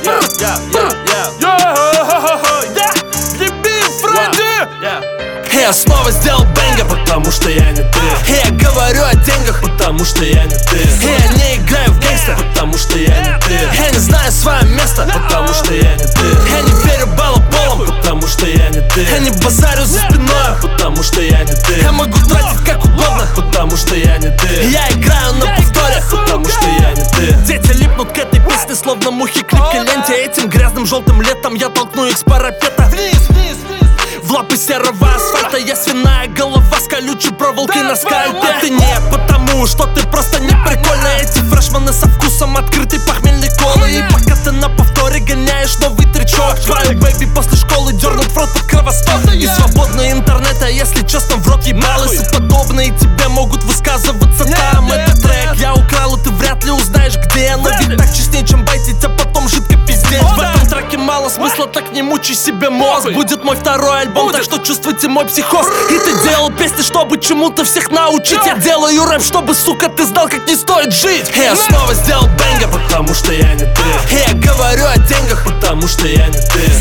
Я снова сделал бэнгер, потому что я не ты. Я говорю о деньгах, потому что я не ты. Я не играю в гангстер, потому что я не ты. Я не знаю свое место, потому что я не ты. Я не верю баллополам, потому что я не ты. Я не базарю за спиной, потому что я не ты. Я могу тратить как угодно, потому что я не ты. Я играю на повторе, потому что я не ты. Дети липнут к этой песне, словно мухи к липкой ленте. Этим грязным желтым летом я толкну их с парапета в лапы серого асфальта. Я свиная голова с колючей проволокой на скальпе. Это не потому, что ты просто не прикольная. Эти фрешманы со вкусом открытой похмельной колы. И пока ты на повторе гоняешь новый тречок, твою бэйби после школы дернут в рот под кровосток. И свободный интернет, а если честно, в рот ебалось. И подобные тебе могут высказываться там. Этот трек я украл, и ты вряд ли узнаешь где. Но ведь так честнее, чем байтить, а потом жидко пиздеть. В этом треке мало смысла, так не мучай себе мозг. Будет мой второй альбом, так что чувствуйте мой психоз. И ты делал песни, чтобы чему-то всех научить. Я делаю рэп, чтобы, сука, ты знал, как не стоит жить. Я снова сделал бэнгер, потому что я не ты. Я говорю о деньгах, потому что я не ты.